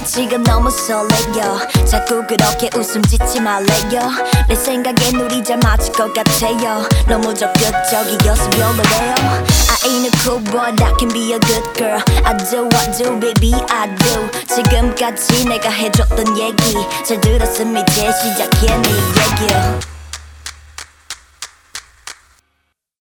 지금 너무 설레요. 자꾸 그렇게 웃음 짓지 말래요. 내 생각엔 우리 잘 맞을 것 같아요. 너무 적극적이어서 별로래요. I ain't a cool boy that can be a good girl. I do baby I do. 지금까지 내가 해줬던 얘기 잘 들었으면 이제 시작해 네 얘기.